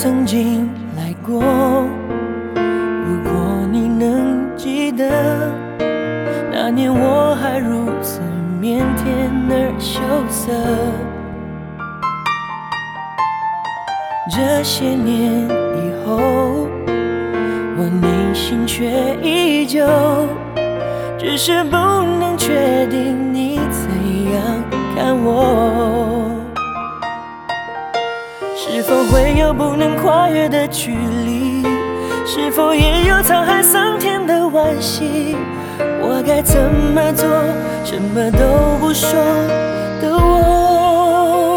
曾经来过。如果你能记得，那年我还如此腼腆而羞涩。这些年以后，我内心却依旧，只是不能确定你怎样看我。是否会有不能跨越的距离？是否也有沧海桑田的惋惜？我该怎么做？什么都不说的我，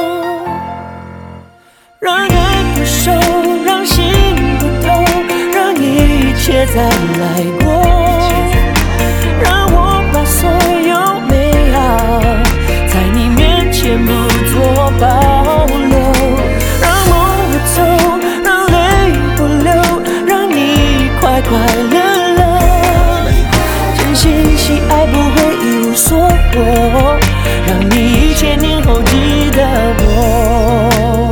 让爱不收，让心不透，让一切再来过，让我把所有美好在你面前不做保留，让梦不走，让泪不流，让你快快乐乐。真心喜爱不会一无所获，让你1000年后记得我。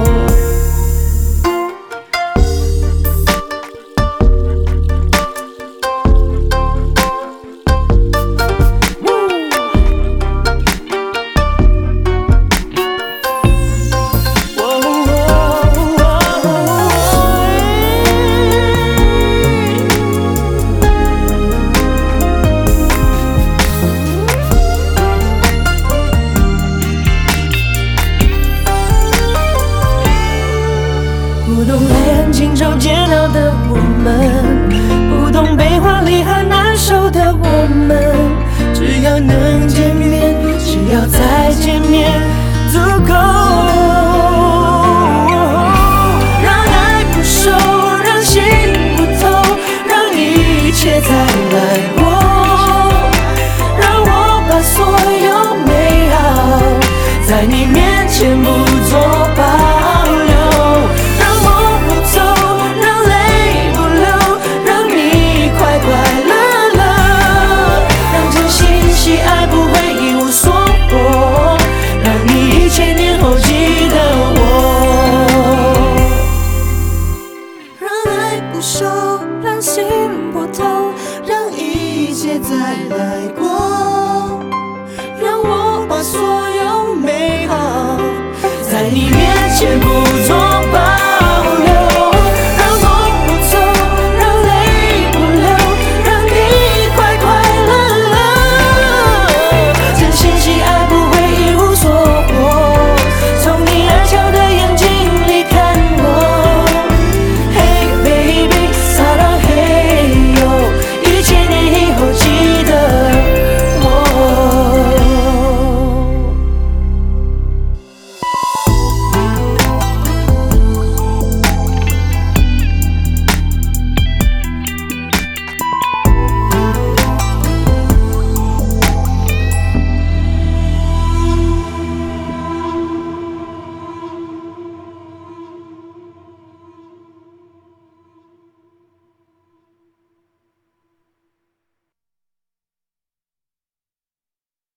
不懂黑暗尽头煎熬的我们，不懂悲欢离合难受的我们，只要能见面，只要再见面足够。让爱不收，让心不透，让一切再来过，让我把所有美好在你面前不做保留。让心不透，让一切再来过，让我把所有美好在你面前不做